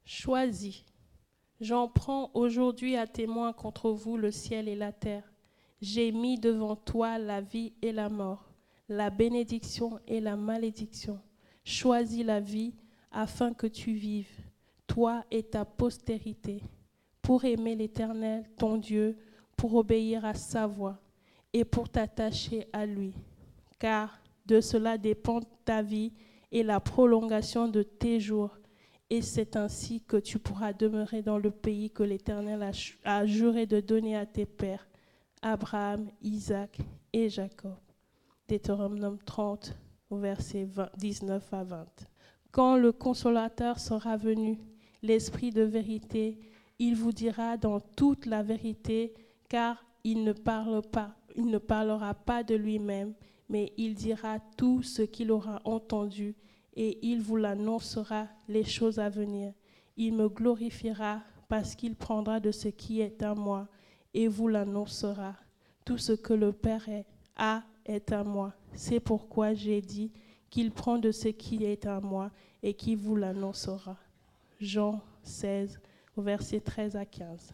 Choisis. J'en prends aujourd'hui à témoin contre vous le ciel et la terre. J'ai mis devant toi la vie et la mort, la bénédiction et la malédiction. Choisis la vie afin que tu vives, toi et ta postérité, pour aimer l'Éternel, ton Dieu, pour obéir à sa voix et pour t'attacher à lui. Car de cela dépend ta vie et la prolongation de tes jours. Et c'est ainsi que tu pourras demeurer dans le pays que l'Éternel a juré de donner à tes pères, Abraham, Isaac et Jacob. Deutéronome 30, versets 19 à 20. Quand le Consolateur sera venu, l'Esprit de vérité, il vous dira dans toute la vérité, car il ne parlera pas de lui-même, mais il dira tout ce qu'il aura entendu, et il vous l'annoncera les choses à venir. Il me glorifiera parce qu'il prendra de ce qui est à moi et vous l'annoncera. Tout ce que le Père est à moi. C'est pourquoi j'ai dit qu'il prend de ce qui est à moi et qu'il vous l'annoncera. Jean 16, versets 13 à 15.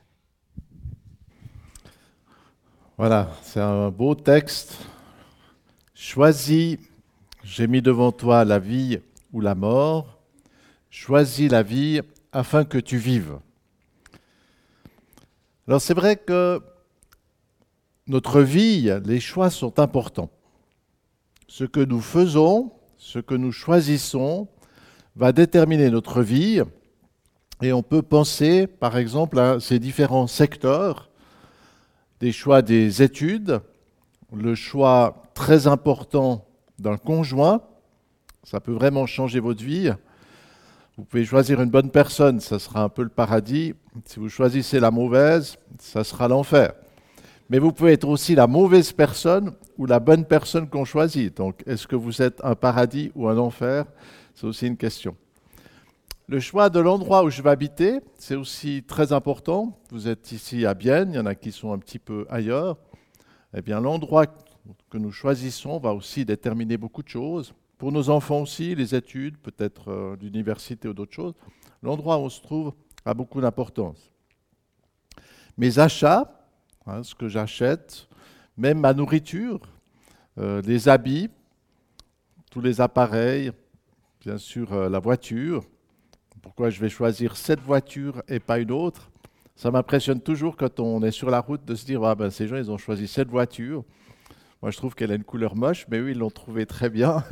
Voilà, c'est un beau texte. Choisis, j'ai mis devant toi la vie ou la mort. Choisis la vie afin que tu vives. Alors c'est vrai que notre vie, les choix sont importants. Ce que nous faisons, ce que nous choisissons, va déterminer notre vie. Et on peut penser, par exemple, à ces différents secteurs, des choix des études, le choix très important d'un conjoint, ça peut vraiment changer votre vie. Vous pouvez choisir une bonne personne, ça sera un peu le paradis. Si vous choisissez la mauvaise, ça sera l'enfer. Mais vous pouvez être aussi la mauvaise personne ou la bonne personne qu'on choisit. Donc, est-ce que vous êtes un paradis ou un enfer? C'est aussi une question. Le choix de l'endroit où je vais habiter, c'est aussi très important. Vous êtes ici à Bienne, il y en a qui sont un petit peu ailleurs. Eh bien, l'endroit que nous choisissons va aussi déterminer beaucoup de choses. Pour nos enfants aussi, les études, peut-être l'université ou d'autres choses. L'endroit où on se trouve a beaucoup d'importance. Mes achats, ce que j'achète, même ma nourriture, les habits, tous les appareils, bien sûr la voiture. Pourquoi je vais choisir cette voiture et pas une autre? Ça m'impressionne toujours quand on est sur la route de se dire ah ben, ces gens ils ont choisi cette voiture. Moi je trouve qu'elle a une couleur moche, mais eux ils l'ont trouvée très bien.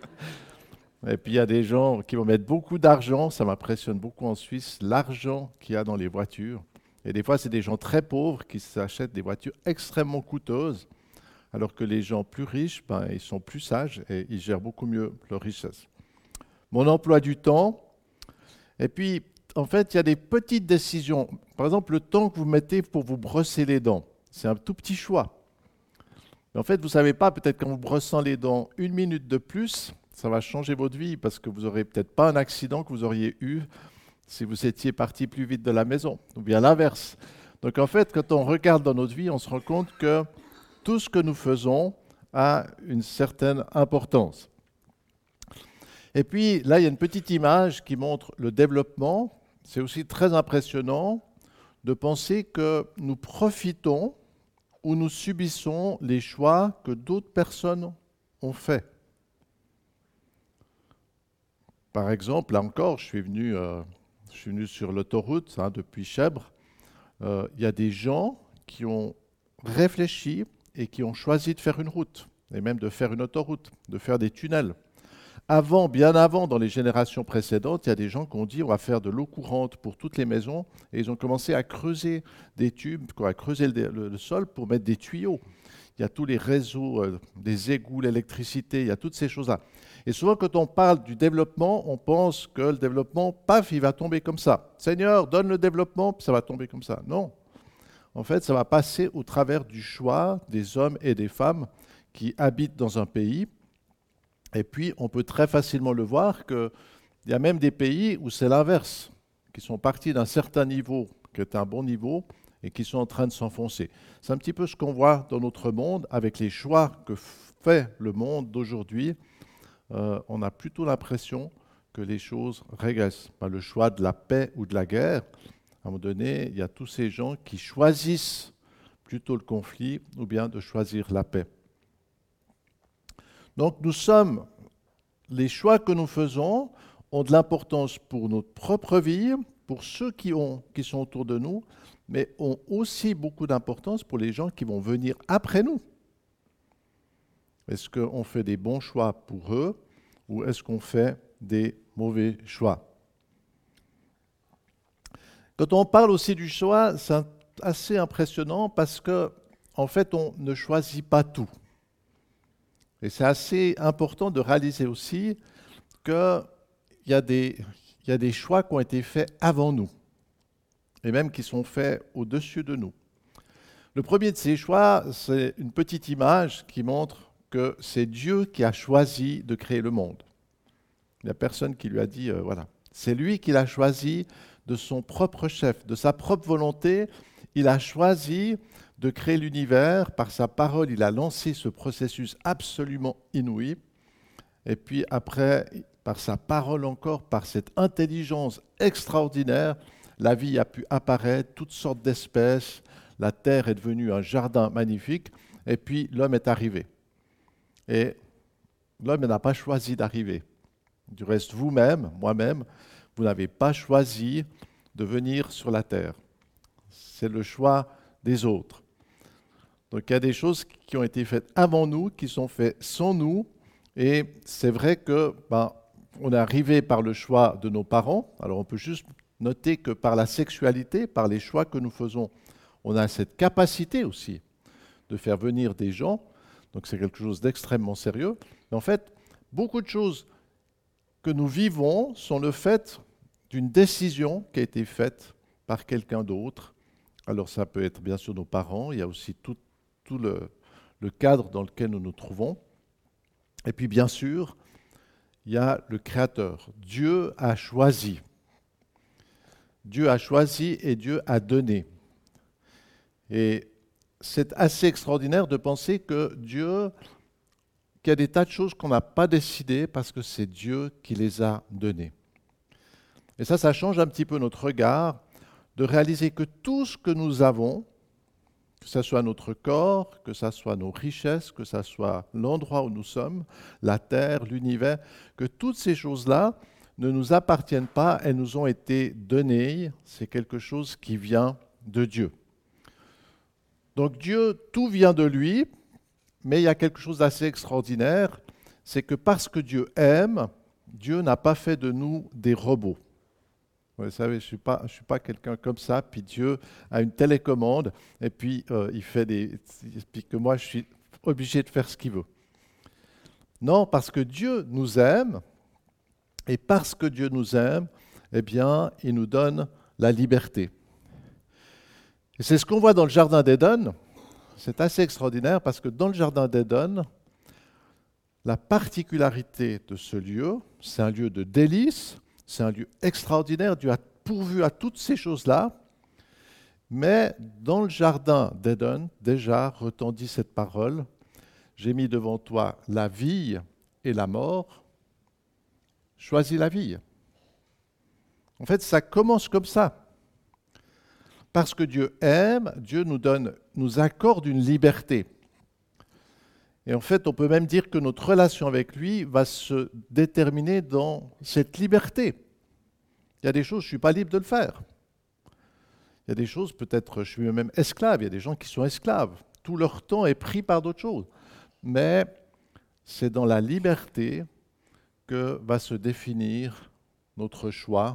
Et puis il y a des gens qui vont mettre beaucoup d'argent, ça m'impressionne beaucoup en Suisse, l'argent qu'il y a dans les voitures. Et des fois c'est des gens très pauvres qui s'achètent des voitures extrêmement coûteuses, alors que les gens plus riches, ben, ils sont plus sages et ils gèrent beaucoup mieux leur richesse. Mon emploi du temps. Et puis, en fait, il y a des petites décisions. Par exemple, le temps que vous mettez pour vous brosser les dents, c'est un tout petit choix. Mais en fait, vous ne savez pas, peut-être qu'en vous brossant les dents 1 minute de plus, ça va changer votre vie parce que vous n'aurez peut-être pas un accident que vous auriez eu si vous étiez parti plus vite de la maison, ou bien l'inverse. Donc en fait, quand on regarde dans notre vie, on se rend compte que tout ce que nous faisons a une certaine importance. Et puis là, il y a une petite image qui montre le développement. C'est aussi très impressionnant de penser que nous profitons ou nous subissons les choix que d'autres personnes ont faits. Par exemple, là encore, je suis venu sur l'autoroute depuis Chèvres. Il y a des gens qui ont réfléchi et qui ont choisi de faire une route, et même de faire une autoroute, de faire des tunnels. Bien avant, dans les générations précédentes, il y a des gens qui ont dit on va faire de l'eau courante pour toutes les maisons et ils ont commencé à creuser des tubes, à creuser le sol pour mettre des tuyaux. Il y a tous les réseaux, des égouts, l'électricité, il y a toutes ces choses-là. Et souvent, quand on parle du développement, on pense que le développement, paf, il va tomber comme ça. Seigneur, donne le développement, puis ça va tomber comme ça. Non. En fait, ça va passer au travers du choix des hommes et des femmes qui habitent dans un pays. Et puis, on peut très facilement le voir qu'il y a même des pays où c'est l'inverse, qui sont partis d'un certain niveau, qui est un bon niveau, et qui sont en train de s'enfoncer. C'est un petit peu ce qu'on voit dans notre monde, avec les choix que fait le monde d'aujourd'hui. On a plutôt l'impression que les choses régressent. Pas le choix de la paix ou de la guerre. À un moment donné, il y a tous ces gens qui choisissent plutôt le conflit ou bien de choisir la paix. Donc les choix que nous faisons ont de l'importance pour notre propre vie, pour ceux qui sont autour de nous, mais ont aussi beaucoup d'importance pour les gens qui vont venir après nous. Est-ce qu'on fait des bons choix pour eux ou est-ce qu'on fait des mauvais choix? Quand on parle aussi du choix, c'est assez impressionnant parce que, en fait, on ne choisit pas tout. Et c'est assez important de réaliser aussi qu'il y a des choix qui ont été faits avant nous, et même qui sont faits au-dessus de nous. Le premier de ces choix, c'est une petite image qui montre que c'est Dieu qui a choisi de créer le monde. Il n'y a personne qui lui a dit, voilà. C'est lui qui l'a choisi de son propre chef, de sa propre volonté. Il a choisi de créer l'univers. Par sa parole, il a lancé ce processus absolument inouï. Et puis après, par sa parole encore, par cette intelligence extraordinaire, la vie a pu apparaître, toutes sortes d'espèces. La terre est devenue un jardin magnifique. Et puis l'homme est arrivé. Et l'homme n'a pas choisi d'arriver. Du reste, vous-même, moi-même, vous n'avez pas choisi de venir sur la terre. C'est le choix des autres. Donc il y a des choses qui ont été faites avant nous, qui sont faites sans nous. Et c'est vrai que on est arrivé par le choix de nos parents. Alors on peut juste noter que par la sexualité, par les choix que nous faisons, on a cette capacité aussi de faire venir des gens. Donc c'est quelque chose d'extrêmement sérieux. Mais en fait, beaucoup de choses que nous vivons sont le fait d'une décision qui a été faite par quelqu'un d'autre. Alors ça peut être bien sûr nos parents, il y a aussi tout le cadre dans lequel nous nous trouvons. Et puis bien sûr, il y a le Créateur. Dieu a choisi. Dieu a choisi et Dieu a donné. Et c'est assez extraordinaire de penser que Dieu, qu'il y a des tas de choses qu'on n'a pas décidées parce que c'est Dieu qui les a données. Et ça change un petit peu notre regard, de réaliser que tout ce que nous avons, que ce soit notre corps, que ce soit nos richesses, que ce soit l'endroit où nous sommes, la terre, l'univers, que toutes ces choses-là ne nous appartiennent pas, elles nous ont été données, c'est quelque chose qui vient de Dieu. Donc Dieu, tout vient de lui, mais il y a quelque chose d'assez extraordinaire, c'est que parce que Dieu aime, Dieu n'a pas fait de nous des robots. Vous savez, je ne suis pas quelqu'un comme ça, puis Dieu a une télécommande, et puis il fait puis que moi je suis obligé de faire ce qu'il veut. Non, parce que Dieu nous aime, et parce que Dieu nous aime, eh bien, il nous donne la liberté. Et c'est ce qu'on voit dans le Jardin d'Éden. C'est assez extraordinaire parce que dans le Jardin d'Éden, la particularité de ce lieu, c'est un lieu de délices, c'est un lieu extraordinaire. Dieu a pourvu à toutes ces choses-là. Mais dans le Jardin d'Éden, déjà retendit cette parole, « J'ai mis devant toi la vie et la mort. Choisis la vie. » En fait, ça commence comme ça. Parce que Dieu aime, Dieu nous accorde une liberté. Et en fait, on peut même dire que notre relation avec lui va se déterminer dans cette liberté. Il y a des choses, je ne suis pas libre de le faire. Il y a des choses, peut-être, je suis même esclave. Il y a des gens qui sont esclaves. Tout leur temps est pris par d'autres choses. Mais c'est dans la liberté que va se définir notre choix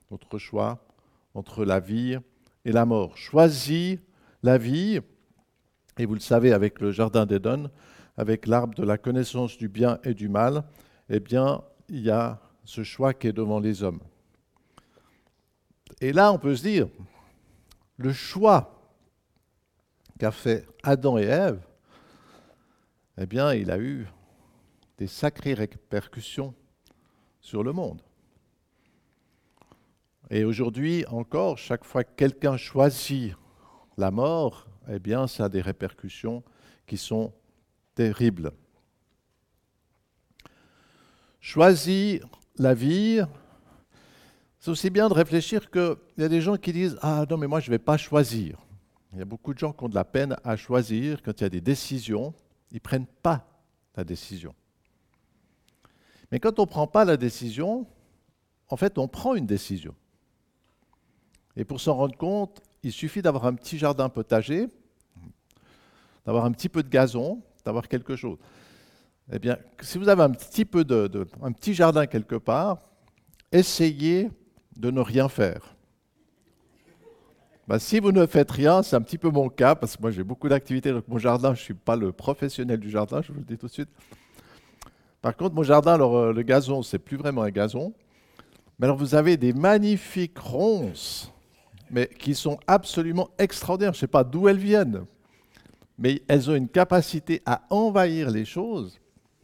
entre la vie et la mort. Choisis la vie, et vous le savez avec le Jardin d'Éden, avec l'arbre de la connaissance du bien et du mal, eh bien, il y a ce choix qui est devant les hommes. Et là, on peut se dire, le choix qu'a fait Adam et Ève, eh bien, il a eu des sacrées répercussions sur le monde. Et aujourd'hui encore, chaque fois que quelqu'un choisit la mort, eh bien, ça a des répercussions qui sont terribles. Choisis la vie, c'est aussi bien de réfléchir qu'il y a des gens qui disent « Ah non, mais moi je ne vais pas choisir ». Il y a beaucoup de gens qui ont de la peine à choisir quand il y a des décisions, ils ne prennent pas la décision. Mais quand on ne prend pas la décision, en fait, on prend une décision. Et pour s'en rendre compte, il suffit d'avoir un petit jardin potager, d'avoir un petit peu de gazon, d'avoir quelque chose. Eh bien, si vous avez un petit jardin quelque part, essayez de ne rien faire. Ben, si vous ne faites rien, c'est un petit peu mon cas, parce que moi j'ai beaucoup d'activités dans mon jardin, je ne suis pas le professionnel du jardin, je vous le dis tout de suite. Par contre, mon jardin, alors, le gazon, c'est plus vraiment un gazon. Mais alors, vous avez des magnifiques ronces, mais qui sont absolument extraordinaires. Je ne sais pas d'où elles viennent, mais elles ont une capacité à envahir les choses.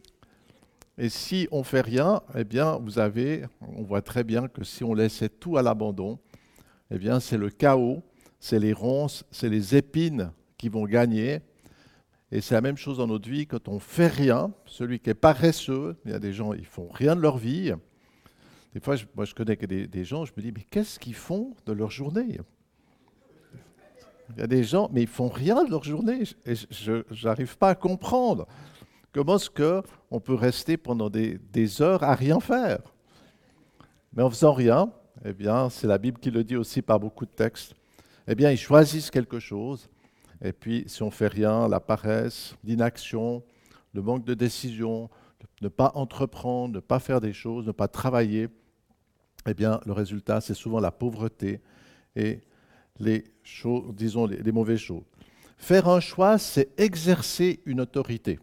Et si on ne fait rien, eh bien, on voit très bien que si on laissait tout à l'abandon, eh bien, c'est le chaos, c'est les ronces, c'est les épines qui vont gagner. Et c'est la même chose dans notre vie, quand on ne fait rien, celui qui est paresseux, il y a des gens, ils ne font rien de leur vie. Des fois, moi je connais que des gens, je me dis, mais qu'est-ce qu'ils font de leur journée? Il y a des gens, mais ils ne font rien de leur journée. Et je n'arrive pas à comprendre comment est-ce qu'on peut rester pendant des heures à rien faire. Mais en faisant rien, eh bien, c'est la Bible qui le dit aussi par beaucoup de textes, eh bien, ils choisissent quelque chose. Et puis, si on ne fait rien, la paresse, l'inaction, le manque de décision, ne pas entreprendre, ne pas faire des choses, ne pas travailler, eh bien, le résultat, c'est souvent la pauvreté et les mauvaises choses. Faire un choix, c'est exercer une autorité.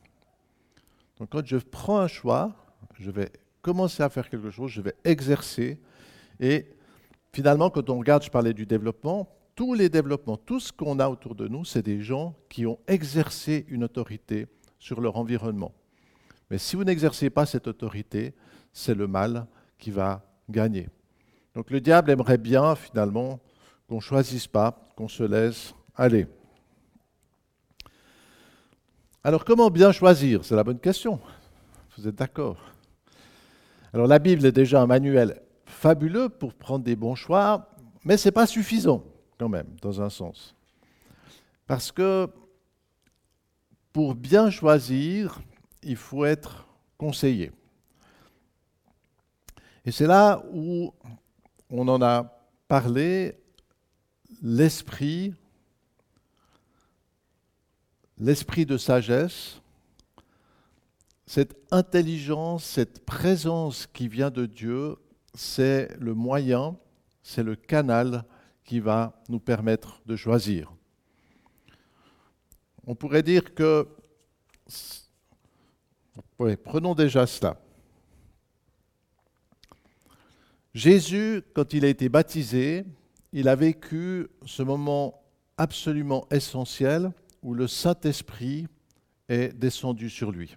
Donc, quand je prends un choix, je vais commencer à faire quelque chose, je vais exercer. Et finalement, quand on regarde, je parlais du développement, tous les développements, tout ce qu'on a autour de nous, c'est des gens qui ont exercé une autorité sur leur environnement. Mais si vous n'exercez pas cette autorité, c'est le mal qui va gagner. Donc le diable aimerait bien, finalement, qu'on ne choisisse pas, qu'on se laisse aller. Alors comment bien choisir? C'est la bonne question. Vous êtes d'accord? Alors la Bible est déjà un manuel fabuleux pour prendre des bons choix, mais ce n'est pas suffisant. Quand même, dans un sens. Parce que pour bien choisir, il faut être conseillé. Et c'est là où on en a parlé, l'esprit de sagesse, cette intelligence, cette présence qui vient de Dieu, c'est le moyen, c'est le canal qui va nous permettre de choisir. On pourrait dire que, prenons déjà cela. Jésus, quand il a été baptisé, il a vécu ce moment absolument essentiel où le Saint-Esprit est descendu sur lui.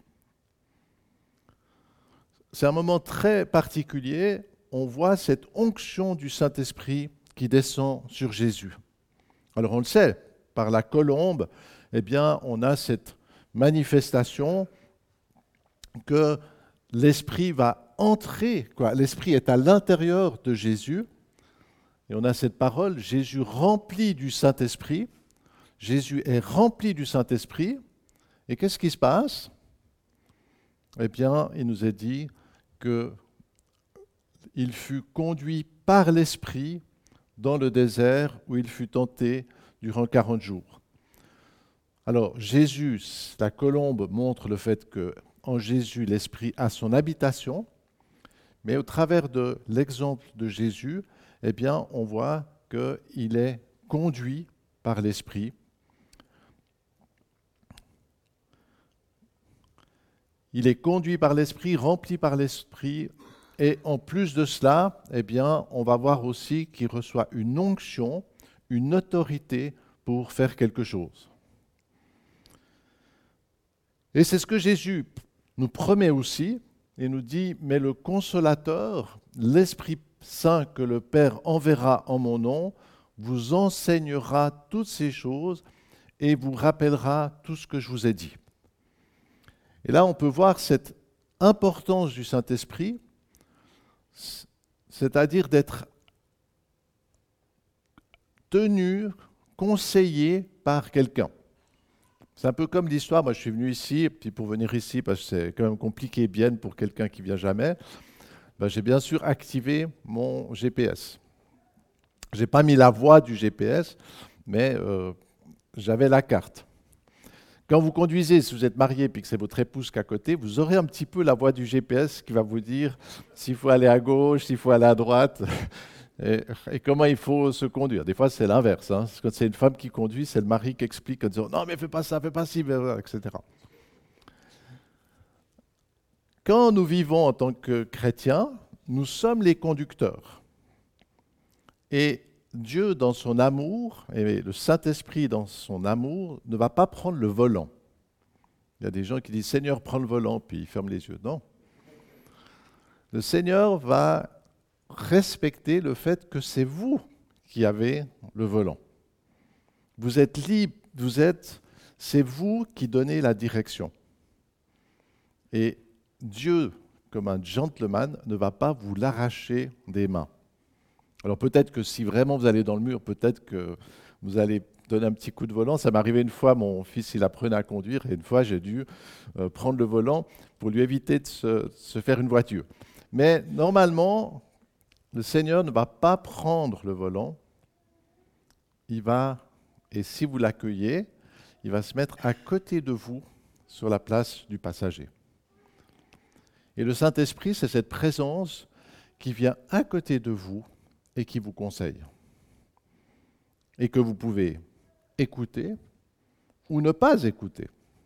C'est un moment très particulier, on voit cette onction du Saint-Esprit qui descend sur Jésus. Alors on le sait, par la colombe, eh bien, on a cette manifestation que l'Esprit va entrer, l'Esprit est à l'intérieur de Jésus, et on a cette parole, Jésus rempli du Saint-Esprit, Jésus est rempli du Saint-Esprit, et qu'est-ce qui se passe? Eh bien, il nous est dit qu'il fut conduit par l'Esprit dans le désert où il fut tenté durant 40 jours. Alors, Jésus, la colombe montre le fait qu'en Jésus, l'Esprit a son habitation, mais au travers de l'exemple de Jésus, eh bien, on voit qu'il est conduit par l'Esprit. Il est conduit par l'Esprit, rempli par l'Esprit, et en plus de cela, eh bien, on va voir aussi qu'il reçoit une onction, une autorité pour faire quelque chose. Et c'est ce que Jésus nous promet aussi, et nous dit, mais le Consolateur, l'Esprit Saint que le Père enverra en mon nom, vous enseignera toutes ces choses et vous rappellera tout ce que je vous ai dit. Et là, on peut voir cette importance du Saint-Esprit. c'est-à-dire d'être tenu, conseillé par quelqu'un. C'est un peu comme l'histoire, moi je suis venu ici, et puis pour venir ici, parce que c'est quand même compliqué bien pour quelqu'un qui vient jamais, j'ai bien sûr activé mon GPS. Je n'ai pas mis la voie du GPS, mais j'avais la carte. Quand vous conduisez, si vous êtes marié et que c'est votre épouse qui est à côté, vous aurez un petit peu la voie du GPS qui va vous dire s'il faut aller à gauche, s'il faut aller à droite et comment il faut se conduire. Des fois, c'est l'inverse. Hein. Quand c'est une femme qui conduit, c'est le mari qui explique en disant « Non, mais fais pas ça, fais pas ci, etc. » Quand nous vivons en tant que chrétiens, nous sommes les conducteurs. Et Dieu, dans son amour, et le Saint-Esprit, dans son amour, ne va pas prendre le volant. Il y a des gens qui disent « Seigneur, prends le volant », puis ils ferment les yeux. Non. Le Seigneur va respecter le fait que c'est vous qui avez le volant. Vous êtes libre, c'est vous qui donnez la direction. Et Dieu, comme un gentleman, ne va pas vous l'arracher des mains. Alors peut-être que si vraiment vous allez dans le mur, peut-être que vous allez donner un petit coup de volant. Ça m'est arrivé une fois, mon fils il apprenait à conduire, et une fois j'ai dû prendre le volant pour lui éviter de se faire une voiture. Mais normalement, le Seigneur ne va pas prendre le volant, et si vous l'accueillez, il va se mettre à côté de vous sur la place du passager. Et le Saint-Esprit, c'est cette présence qui vient à côté de vous et qui vous conseille. Et que vous pouvez écouter ou ne pas écouter.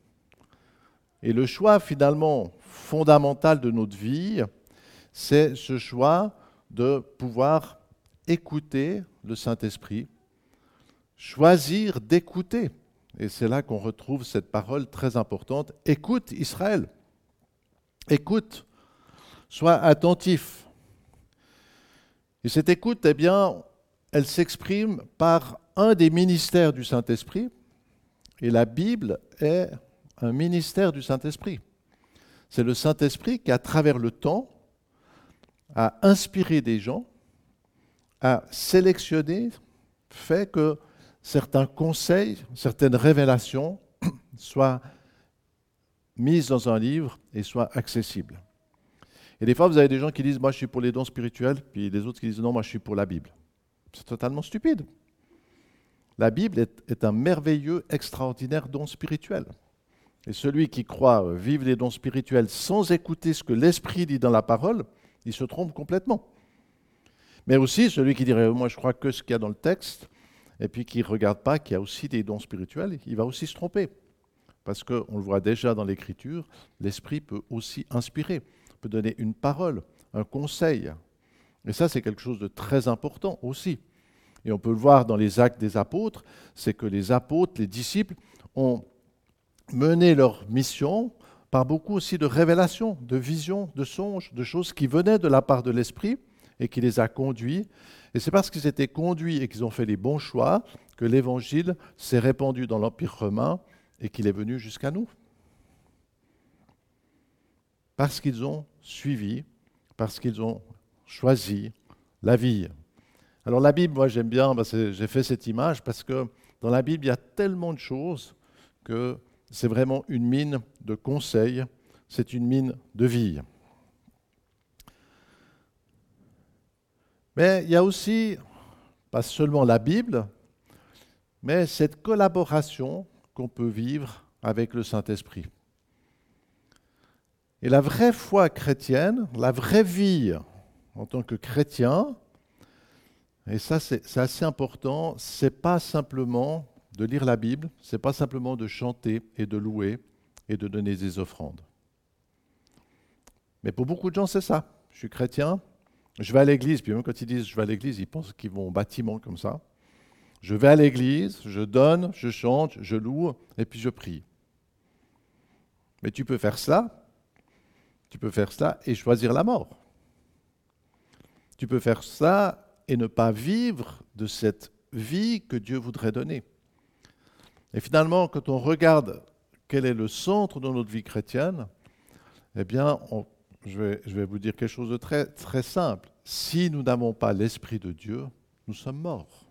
Et le choix finalement fondamental de notre vie, c'est ce choix de pouvoir écouter le Saint-Esprit, choisir d'écouter. Et c'est là qu'on retrouve cette parole très importante. Écoute Israël. Écoute. Sois attentif. Et cette écoute, eh bien, elle s'exprime par un des ministères du Saint-Esprit. Et la Bible est un ministère du Saint-Esprit. C'est le Saint-Esprit qui, à travers le temps, a inspiré des gens, a sélectionné, fait que certains conseils, certaines révélations soient mises dans un livre et soient accessibles. Et des fois, vous avez des gens qui disent « moi je suis pour les dons spirituels », puis des autres qui disent « non, moi je suis pour la Bible ». C'est totalement stupide. La Bible est un merveilleux, extraordinaire don spirituel. Et celui qui croit vivre les dons spirituels sans écouter ce que l'Esprit dit dans la parole, il se trompe complètement. Mais aussi celui qui dirait « moi je crois que ce qu'il y a dans le texte », et puis qui ne regarde pas qu'il y a aussi des dons spirituels, il va aussi se tromper. Parce qu'on le voit déjà dans l'Écriture, l'Esprit peut aussi inspirer, peut donner une parole, un conseil. Et ça, c'est quelque chose de très important aussi. Et on peut le voir dans les actes des apôtres, c'est que les apôtres, les disciples, ont mené leur mission par beaucoup aussi de révélations, de visions, de songes, de choses qui venaient de la part de l'Esprit et qui les a conduits. Et c'est parce qu'ils étaient conduits et qu'ils ont fait les bons choix que l'Évangile s'est répandu dans l'Empire romain et qu'il est venu jusqu'à nous. Parce qu'ils ont suivi, parce qu'ils ont choisi la vie. Alors la Bible, moi j'aime bien, j'ai fait cette image parce que dans la Bible, il y a tellement de choses que c'est vraiment une mine de conseils, c'est une mine de vie. Mais il y a aussi, pas seulement la Bible, mais cette collaboration qu'on peut vivre avec le Saint-Esprit. Et la vraie foi chrétienne, la vraie vie en tant que chrétien, et ça c'est assez important, c'est pas simplement de lire la Bible, c'est pas simplement de chanter et de louer et de donner des offrandes. Mais pour beaucoup de gens, c'est ça. Je suis chrétien, je vais à l'église, puis même quand ils disent je vais à l'église, ils pensent qu'ils vont au bâtiment comme ça. Je vais à l'église, je donne, je chante, je loue, et puis je prie. Mais tu peux faire cela et choisir la mort. Tu peux faire ça et ne pas vivre de cette vie que Dieu voudrait donner. Et finalement, quand on regarde quel est le centre de notre vie chrétienne, eh bien, je vais vous dire quelque chose de très, très simple. Si nous n'avons pas l'Esprit de Dieu, nous sommes morts.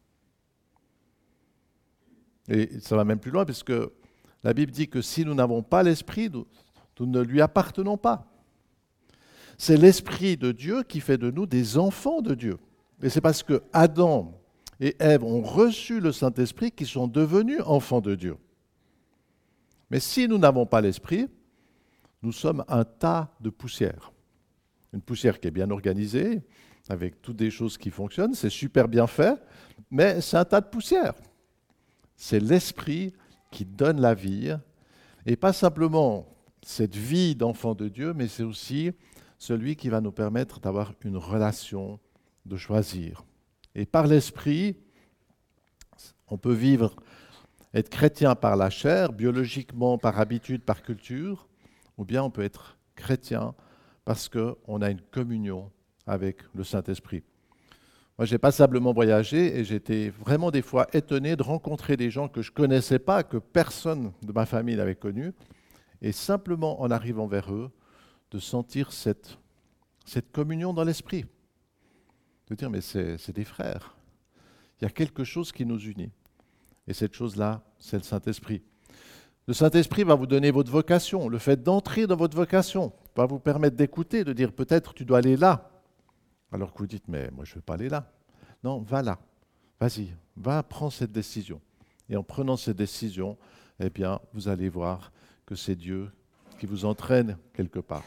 Et ça va même plus loin, puisque la Bible dit que si nous n'avons pas l'Esprit, nous ne lui appartenons pas. C'est l'Esprit de Dieu qui fait de nous des enfants de Dieu. Et c'est parce que Adam et Ève ont reçu le Saint-Esprit qu'ils sont devenus enfants de Dieu. Mais si nous n'avons pas l'Esprit, nous sommes un tas de poussière. Une poussière qui est bien organisée, avec toutes des choses qui fonctionnent, c'est super bien fait, mais c'est un tas de poussière. C'est l'Esprit qui donne la vie, et pas simplement cette vie d'enfant de Dieu, mais c'est aussi celui qui va nous permettre d'avoir une relation, de choisir. Et par l'Esprit, on peut vivre, être chrétien par la chair, biologiquement, par habitude, par culture, ou bien on peut être chrétien parce qu'on a une communion avec le Saint-Esprit. Moi, j'ai passablement voyagé et j'étais vraiment des fois étonné de rencontrer des gens que je ne connaissais pas, que personne de ma famille n'avait connu, et simplement en arrivant vers eux, de sentir cette communion dans l'esprit. De dire, mais c'est des frères. Il y a quelque chose qui nous unit. Et cette chose-là, c'est le Saint-Esprit. Le Saint-Esprit va vous donner votre vocation. Le fait d'entrer dans votre vocation va vous permettre d'écouter, de dire, peut-être tu dois aller là. Alors que vous dites, mais moi je ne veux pas aller là. Non, va là. Vas-y, va prendre cette décision. Et en prenant cette décision, eh bien, vous allez voir que c'est Dieu qui vous entraîne quelque part.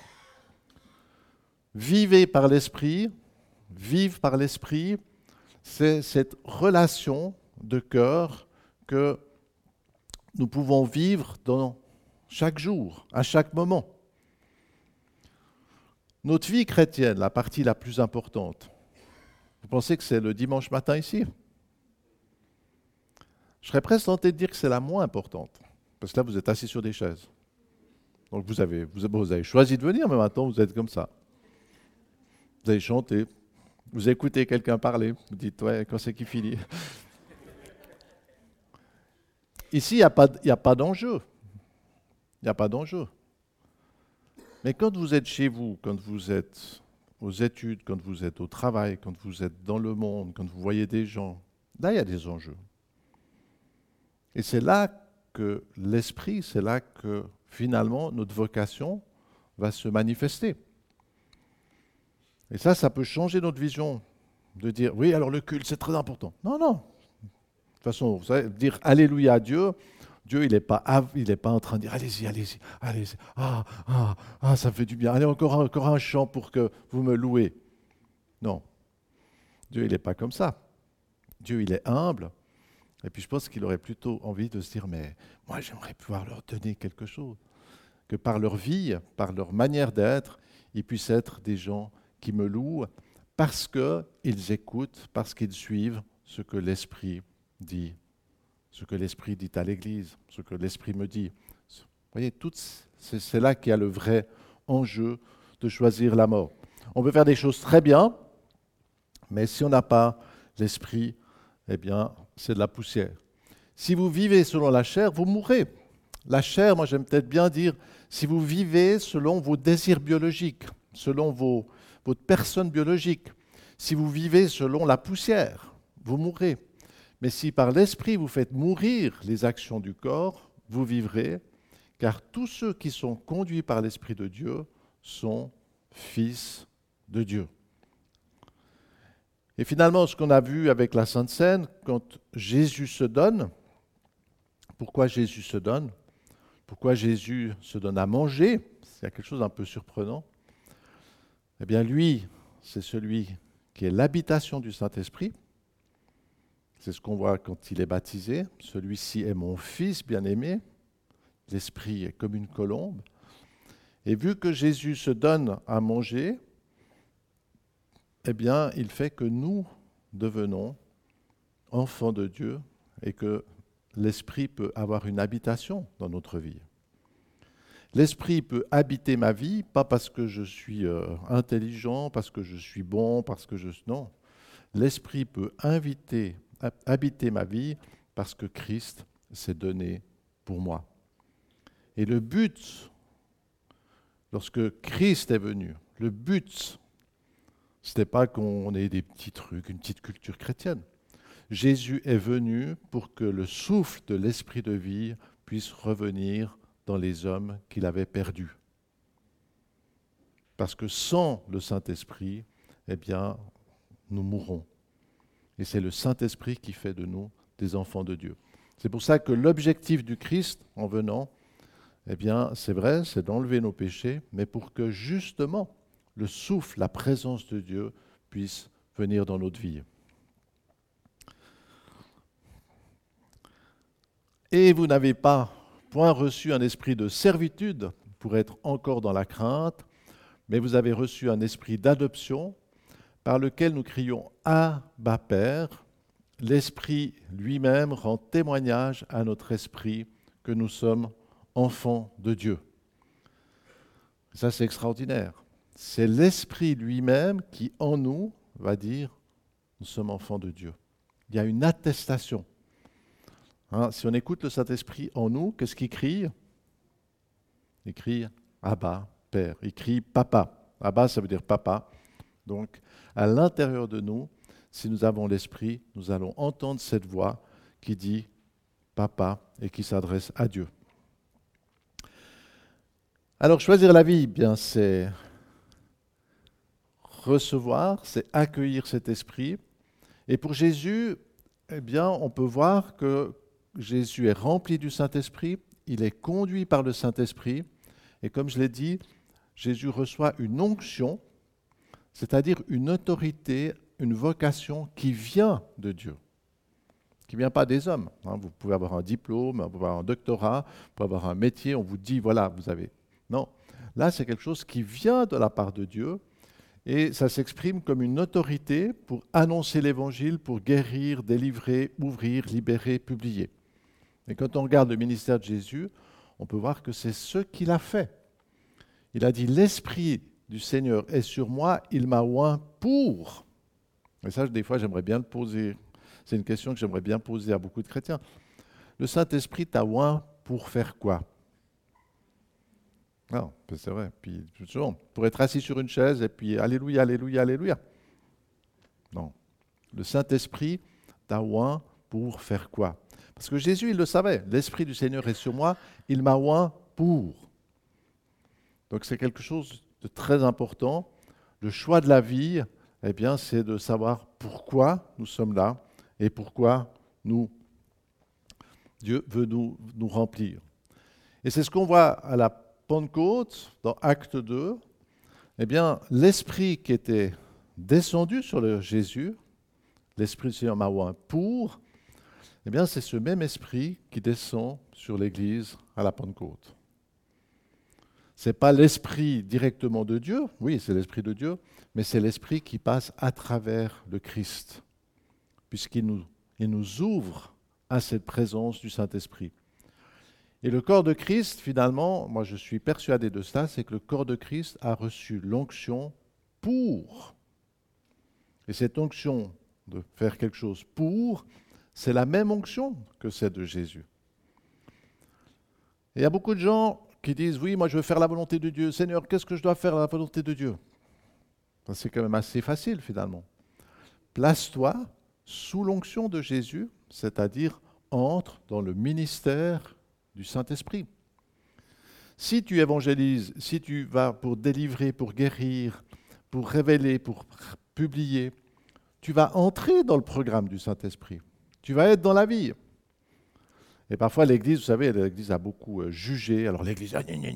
Vivez par l'Esprit, vivre par l'Esprit, c'est cette relation de cœur que nous pouvons vivre dans chaque jour, à chaque moment. Notre vie chrétienne, la partie la plus importante, vous pensez que c'est le dimanche matin ici? Je serais presque tenté de dire que c'est la moins importante, parce que là, vous êtes assis sur des chaises. Donc vous avez choisi de venir, mais maintenant, vous êtes comme ça. Vous avez chanté, vous écoutez quelqu'un parler, vous dites, ouais, quand c'est qui finit? Ici, il n'y a pas d'enjeu. Il n'y a pas d'enjeu. Mais quand vous êtes chez vous, quand vous êtes aux études, quand vous êtes au travail, quand vous êtes dans le monde, quand vous voyez des gens, là, il y a des enjeux. Et c'est là que l'esprit, c'est là que finalement notre vocation va se manifester. Et ça peut changer notre vision de dire, oui, alors le culte, c'est très important. Non, non. De toute façon, vous savez, dire Alléluia à Dieu, Dieu, il n'est pas en train de dire, allez-y, allez-y, allez-y. Ça me fait du bien. Allez, encore un chant pour que vous me louez. Non. Dieu, il n'est pas comme ça. Dieu, il est humble. Et puis je pense qu'il aurait plutôt envie de se dire, mais moi, j'aimerais pouvoir leur donner quelque chose. Que par leur vie, par leur manière d'être, ils puissent être des gens qui me louent parce qu'ils écoutent, parce qu'ils suivent ce que l'Esprit dit, ce que l'Esprit dit à l'Église, ce que l'Esprit me dit. Vous voyez, c'est là qu'il y a le vrai enjeu de choisir la mort. On peut faire des choses très bien, mais si on n'a pas l'Esprit, eh bien, c'est de la poussière. Si vous vivez selon la chair, vous mourrez. La chair, moi j'aime peut-être bien dire, si vous vivez selon vos désirs biologiques, selon votre personne biologique, si vous vivez selon la poussière, vous mourrez. Mais si par l'Esprit vous faites mourir les actions du corps, vous vivrez, car tous ceux qui sont conduits par l'Esprit de Dieu sont fils de Dieu. Et finalement, ce qu'on a vu avec la Sainte Seine, quand Jésus se donne, pourquoi Jésus se donne? Pourquoi Jésus se donne à manger? C'est quelque chose d'un peu surprenant. Eh bien, lui, c'est celui qui est l'habitation du Saint-Esprit. C'est ce qu'on voit quand il est baptisé. Celui-ci est mon Fils bien-aimé. L'Esprit est comme une colombe. Et vu que Jésus se donne à manger, eh bien, il fait que nous devenons enfants de Dieu et que l'Esprit peut avoir une habitation dans notre vie. L'Esprit peut habiter ma vie, pas parce que je suis intelligent, parce que je suis bon, parce que je... Non. L'Esprit peut habiter ma vie parce que Christ s'est donné pour moi. Et le but, lorsque Christ est venu, Le but, ce n'était pas qu'on ait des petits trucs, une petite culture chrétienne. Jésus est venu pour que le souffle de l'esprit de vie puisse revenir dans les hommes qu'il avait perdus. Parce que sans le Saint-Esprit, eh bien, nous mourrons. Et c'est le Saint-Esprit qui fait de nous des enfants de Dieu. C'est pour ça que l'objectif du Christ, en venant, eh bien, c'est vrai, c'est d'enlever nos péchés, mais pour que justement le souffle, la présence de Dieu puisse venir dans notre vie. Et vous n'avez pas point reçu un esprit de servitude pour être encore dans la crainte, mais vous avez reçu un esprit d'adoption par lequel nous crions « Abba, Père ». L'Esprit lui-même rend témoignage à notre esprit que nous sommes enfants de Dieu. Ça, c'est extraordinaire. C'est l'Esprit lui-même qui, en nous, va dire « Nous sommes enfants de Dieu ». Il y a une attestation. Si on écoute le Saint-Esprit en nous, qu'est-ce qu'il crie? Il crie « Abba, Père ». Il crie « Papa ». Abba, ça veut dire « papa ». Donc, à l'intérieur de nous, si nous avons l'Esprit, nous allons entendre cette voix qui dit « Papa » et qui s'adresse à Dieu. Alors, choisir la vie, bien, c'est recevoir, c'est accueillir cet Esprit. Et pour Jésus, eh bien, on peut voir que Jésus est rempli du Saint-Esprit, il est conduit par le Saint-Esprit. Et comme je l'ai dit, Jésus reçoit une onction, c'est-à-dire une autorité, une vocation qui vient de Dieu, qui ne vient pas des hommes. Vous pouvez avoir un diplôme, vous pouvez avoir un doctorat, vous pouvez avoir un métier, on vous dit, voilà, vous avez... Non, là c'est quelque chose qui vient de la part de Dieu et ça s'exprime comme une autorité pour annoncer l'Évangile, pour guérir, délivrer, ouvrir, libérer, publier. Et quand on regarde le ministère de Jésus, on peut voir que c'est ce qu'il a fait. Il a dit, l'Esprit du Seigneur est sur moi, il m'a oint pour... Et ça, des fois, j'aimerais bien le poser. C'est une question que j'aimerais bien poser à beaucoup de chrétiens. Le Saint-Esprit t'a oint pour faire quoi? Non, c'est vrai. Puis, pour être assis sur une chaise et puis Alléluia, Alléluia, Alléluia. Non. Le Saint-Esprit t'a oint pour faire quoi? Parce que Jésus, il le savait. L'Esprit du Seigneur est sur moi, il m'a oint pour. Donc, c'est quelque chose de très important. Le choix de la vie, eh bien, c'est de savoir pourquoi nous sommes là et pourquoi Dieu veut nous remplir. Et c'est ce qu'on voit à la Pentecôte, dans Acte 2. Eh bien, l'Esprit qui était descendu sur Jésus, l'Esprit du Seigneur m'a oint pour, eh bien, c'est ce même Esprit qui descend sur l'Église à la Pentecôte. Ce n'est pas l'Esprit directement de Dieu, oui, c'est l'Esprit de Dieu, mais c'est l'Esprit qui passe à travers le Christ, puisqu'il nous ouvre à cette présence du Saint-Esprit. Et le corps de Christ, finalement, moi je suis persuadé de ça, c'est que le corps de Christ a reçu l'onction pour. Et cette onction de faire quelque chose pour, c'est la même onction que celle de Jésus. Et il y a beaucoup de gens qui disent, oui, moi je veux faire la volonté de Dieu. Seigneur, qu'est-ce que je dois faire la volonté de Dieu? C'est quand même assez facile finalement. Place-toi sous l'onction de Jésus, c'est-à-dire entre dans le ministère du Saint-Esprit. Si tu évangélises, si tu vas pour délivrer, pour guérir, pour révéler, pour publier, tu vas entrer dans le programme du Saint-Esprit. Tu vas être dans la vie. Et parfois l'Église, vous savez, l'Église a beaucoup jugé. Alors l'Église,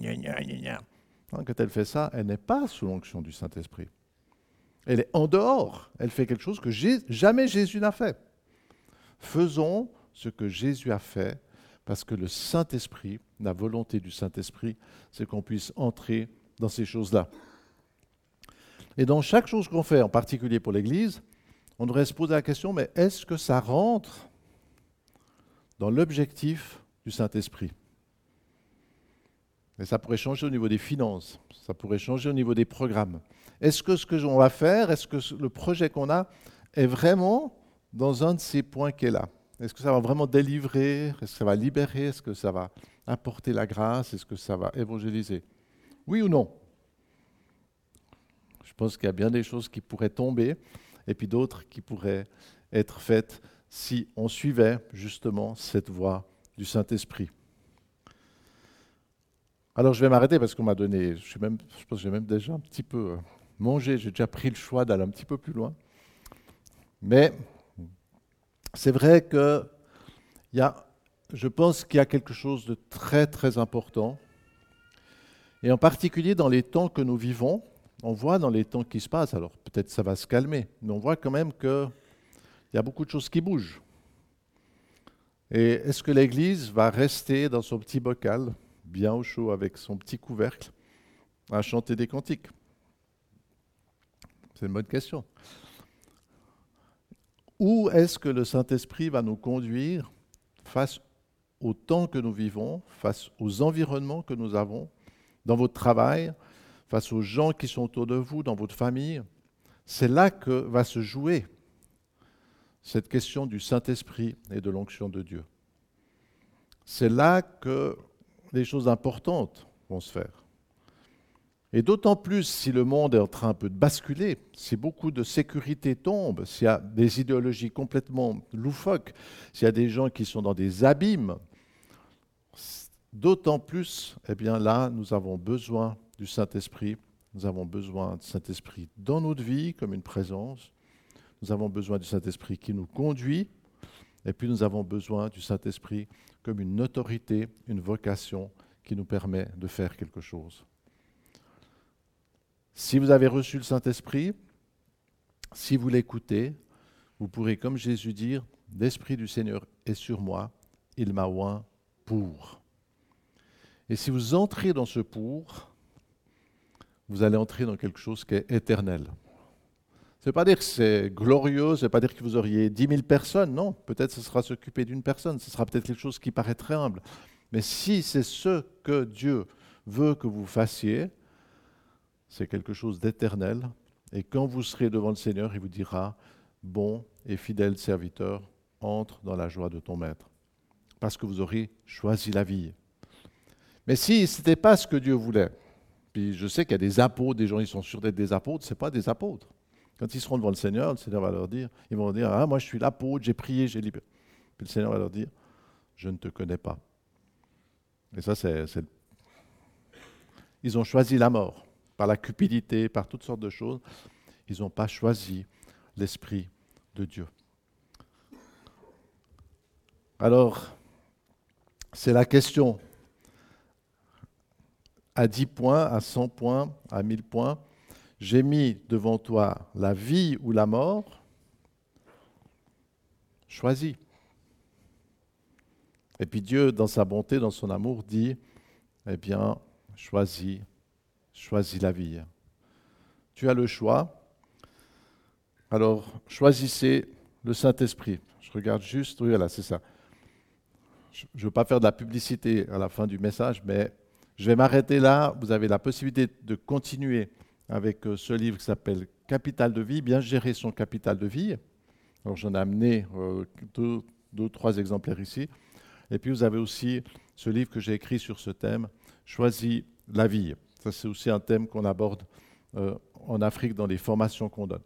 quand elle fait ça, elle n'est pas sous l'onction du Saint-Esprit. Elle est en dehors. Elle fait quelque chose que jamais Jésus n'a fait. Faisons ce que Jésus a fait, parce que le Saint-Esprit, la volonté du Saint-Esprit, c'est qu'on puisse entrer dans ces choses-là. Et dans chaque chose qu'on fait, en particulier pour l'Église, on devrait se poser la question, mais est-ce que ça rentre dans l'objectif du Saint-Esprit? Et ça pourrait changer au niveau des finances, ça pourrait changer au niveau des programmes. Est-ce que ce que l'on va faire, est-ce que le projet qu'on a est vraiment dans un de ces points qui est là? Est-ce que ça va vraiment délivrer? Est-ce que ça va libérer? Est-ce que ça va apporter la grâce? Est-ce que ça va évangéliser? Oui ou non? Je pense qu'il y a bien des choses qui pourraient tomber et puis d'autres qui pourraient être faites si on suivait justement cette voie du Saint-Esprit. Alors je vais m'arrêter parce qu'on m'a donné, je pense que j'ai même déjà un petit peu mangé, j'ai déjà pris le choix d'aller un petit peu plus loin. Mais c'est vrai que je pense qu'il y a quelque chose de très très important, et en particulier dans les temps que nous vivons. On voit dans les temps qui se passent, alors peut-être ça va se calmer, mais on voit quand même qu'il y a beaucoup de choses qui bougent. Et est-ce que l'Église va rester dans son petit bocal, bien au chaud, avec son petit couvercle, à chanter des cantiques? C'est une bonne question. Où est-ce que le Saint-Esprit va nous conduire face au temps que nous vivons, face aux environnements que nous avons, dans votre travail, face aux gens qui sont autour de vous, dans votre famille? C'est là que va se jouer cette question du Saint-Esprit et de l'onction de Dieu. C'est là que les choses importantes vont se faire. Et d'autant plus si le monde est en train un peu de basculer, si beaucoup de sécurité tombe, s'il y a des idéologies complètement loufoques, s'il y a des gens qui sont dans des abîmes, d'autant plus, eh bien là, nous avons besoin du Saint-Esprit. Nous avons besoin du Saint-Esprit dans notre vie comme une présence. Nous avons besoin du Saint-Esprit qui nous conduit. Et puis nous avons besoin du Saint-Esprit comme une autorité, une vocation qui nous permet de faire quelque chose. Si vous avez reçu le Saint-Esprit, si vous l'écoutez, vous pourrez, comme Jésus, dire « L'Esprit du Seigneur est sur moi, il m'a oint pour ». Et si vous entrez dans ce « pour », vous allez entrer dans quelque chose qui est éternel. Ça ne veut pas dire que c'est glorieux, ça ne veut pas dire que vous auriez 10 000 personnes, non. Peut-être ce sera s'occuper d'une personne, ce sera peut-être quelque chose qui paraît très humble. Mais si c'est ce que Dieu veut que vous fassiez, c'est quelque chose d'éternel. Et quand vous serez devant le Seigneur, il vous dira « Bon et fidèle serviteur, entre dans la joie de ton maître. » Parce que vous aurez choisi la vie. Mais si ce n'était pas ce que Dieu voulait, puis je sais qu'il y a des apôtres, des gens qui sont sûrs d'être des apôtres, ce n'est pas des apôtres. Quand ils seront devant le Seigneur va leur dire, ils vont dire « Ah, moi je suis l'apôtre, j'ai prié, j'ai libéré. » Puis le Seigneur va leur dire « Je ne te connais pas. » Et ça, Ils ont choisi la mort, par la cupidité, par toutes sortes de choses. Ils n'ont pas choisi l'Esprit de Dieu. Alors, c'est la question à 10 points, à 100 points, à 1000 points. J'ai mis devant toi la vie ou la mort. Choisis. Et puis Dieu, dans sa bonté, dans son amour, dit, eh bien, choisis la vie. Tu as le choix. Alors, choisissez le Saint-Esprit. Je regarde juste, oui, voilà, c'est ça. Je ne veux pas faire de la publicité à la fin du message, mais je vais m'arrêter là. Vous avez la possibilité de continuer avec ce livre qui s'appelle Capital de vie, bien gérer son capital de vie. Alors, j'en ai amené deux ou trois exemplaires ici. Et puis, vous avez aussi ce livre que j'ai écrit sur ce thème, Choisis la vie. Ça, c'est aussi un thème qu'on aborde en Afrique dans les formations qu'on donne.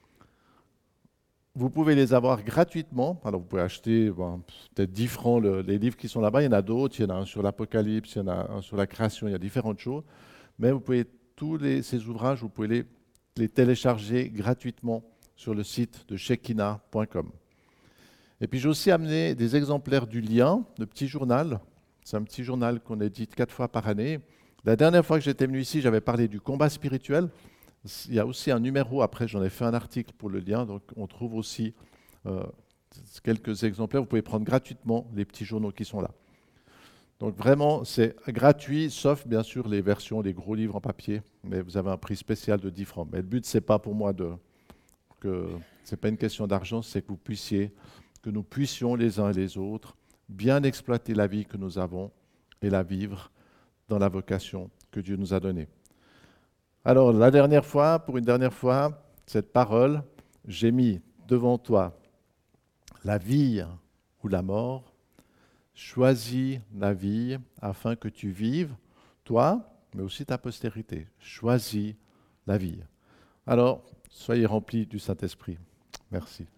Vous pouvez les avoir gratuitement. Alors, vous pouvez acheter peut-être 10 francs les livres qui sont là-bas. Il y en a d'autres. Il y en a un sur l'Apocalypse, il y en a un sur la création. Il y a différentes choses. Mais vous pouvez, ces ouvrages, vous pouvez les télécharger gratuitement sur le site de Shekinah.com. Et puis, j'ai aussi amené des exemplaires du Lien, le petit journal. C'est un petit journal qu'on édite 4 fois par année. La dernière fois que j'étais venu ici, j'avais parlé du combat spirituel. Il y a aussi un numéro, après j'en ai fait un article pour le Lien, donc on trouve aussi quelques exemplaires. Vous pouvez prendre gratuitement les petits journaux qui sont là. Donc vraiment, c'est gratuit, sauf bien sûr les versions, les gros livres en papier, mais vous avez un prix spécial de 10 francs. Mais le but, ce n'est pas pour moi c'est pas une question d'argent, c'est que nous puissions les uns et les autres bien exploiter la vie que nous avons et la vivre dans la vocation que Dieu nous a donnée. Alors, pour une dernière fois, cette parole, j'ai mis devant toi la vie ou la mort. Choisis la vie afin que tu vives, toi, mais aussi ta postérité. Choisis la vie. Alors, soyez remplis du Saint-Esprit. Merci.